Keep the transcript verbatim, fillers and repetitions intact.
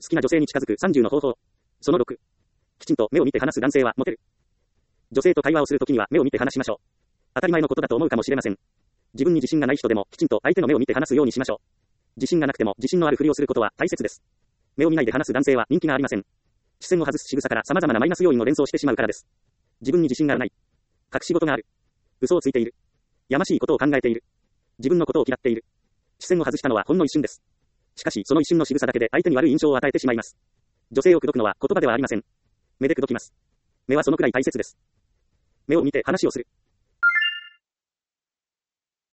好きな女性に近づくさんじゅうの方法。そのろく。きちんと目を見て話す男性はモテる。女性と会話をするときには目を見て話しましょう。当たり前のことだと思うかもしれません。自分に自信がない人でもきちんと相手の目を見て話すようにしましょう。自信がなくても自信のあるふりをすることは大切です。目を見ないで話す男性は人気がありません。視線を外す仕草から様々なマイナス要因を連想してしまうからです。自分に自信がない。隠し事がある。嘘をついている。やましいことを考えている。自分のことを嫌っている。視線を外したのはほんの一瞬です。しかしその一瞬の仕草だけで相手に悪い印象を与えてしまいます。女性を口説くのは言葉ではありません。目で口説きます。目はそのくらい大切です。目を見て話をする。